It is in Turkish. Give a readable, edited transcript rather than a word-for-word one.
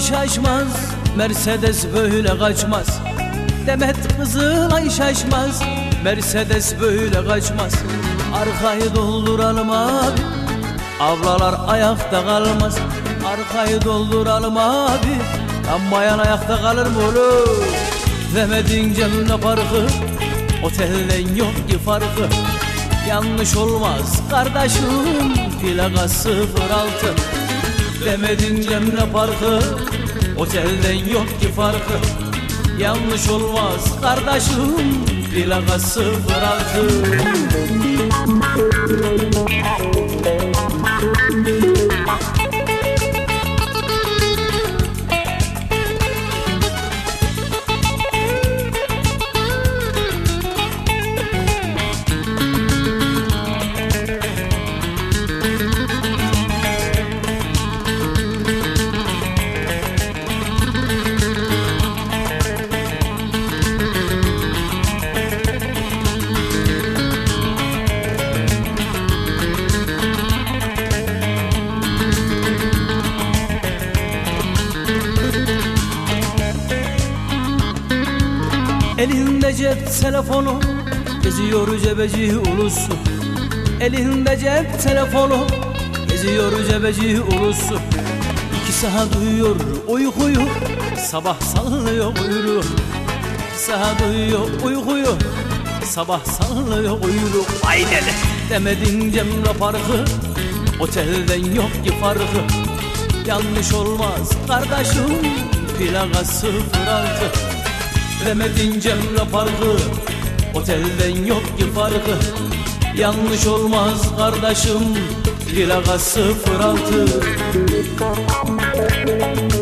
Kızılay şaşmaz, Mercedes böyle kaçmaz. Demet Kızılay şaşmaz, Mercedes böyle kaçmaz. Arkayı dolduralım abi, avlalar ayakta kalmaz. Arkayı dolduralım abi, yanmayan ayakta kalır mı oğlum? Demedin Cemre Parkı, otelden yok ki farkı. Yanlış olmaz kardeşim, plaka 06. Demedin Cemre Parkı, otelden yok ki farkı. Yanlış olmaz kardeşim, plaka 06. Elinde cep telefonu, geziyor cebeci ulusu. Elinde cep telefonu, geziyor cebeci ulusu. 2 saat duyuyor uykuyu, sabah sallıyor kuyruğu. 2 saat duyuyor uykuyu, sabah sallıyor kuyruğu. Ay dede! Demedin Cemre Parkı, otelden yok ki farkı. Yanlış olmaz kardeşim, plaka 06. Demedin Cemre Parkı, otelden yok ki farkı. Yanlış olmaz kardeşim, plaka 06.